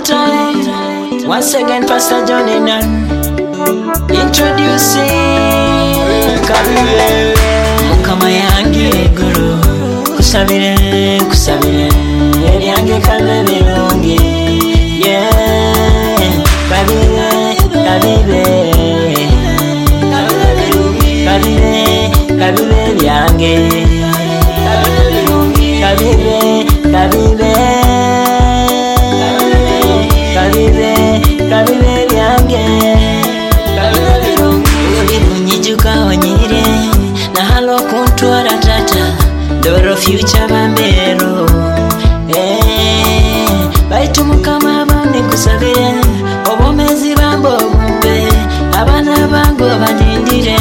time. Once again, Pastor Johnny Nan introducing Kabibe Mukama yange guru kusabire yange kalebirungi yeah Kabibe yange Kabibe yange Nyijuka wanyire na halo kuntwara tata Doro future bambero Baitu Mukama bandi kusabire obomezi bambo bumbe abana bango badindire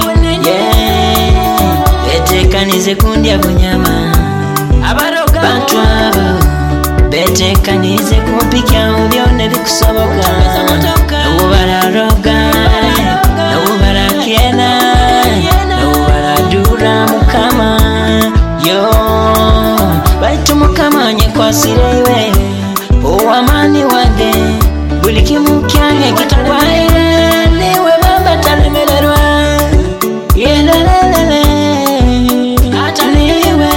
betekanize kundya bunyama bantu abo betekanize kumpikya byonna bikusoboka nabo bararoga nabo barakena nabo baradura Mukama yo baitu Mukama nyekwasire iwe owamani wade buli kimu kyange kitagwaire niwe baba talemererwa yelelelele hata niwe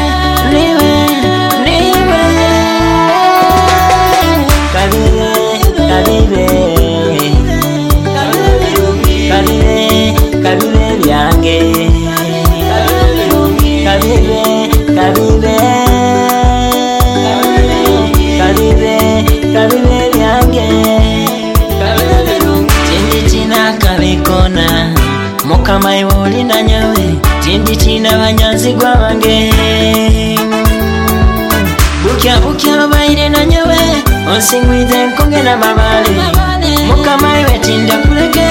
Kabibe yange Kabibe yange Tindi tina kabikona Mukama iwe olina nyawe Tindi tina banyanzi gwa bange Bukya babaire na nyawe Onsingwize nkonge na mabale Mukama iwe tinda kuleke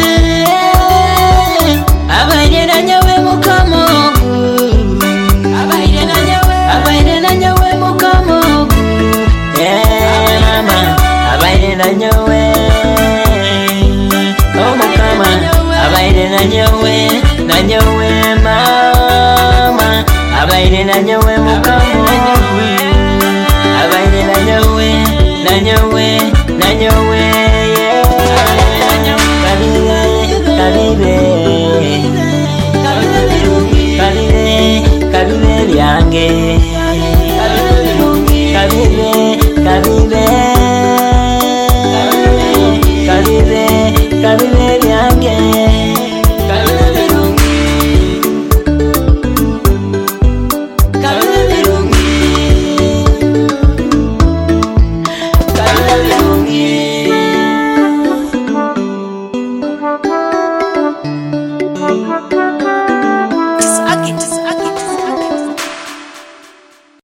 Abaire na nyawe Mukama Abaire na nyawe Mukama mama Abaire na nyawe Oh Mukama Abaire na nyawe mama Abaire na nyawe Mukama Abaire na nyawe Kabibe yange Kabibe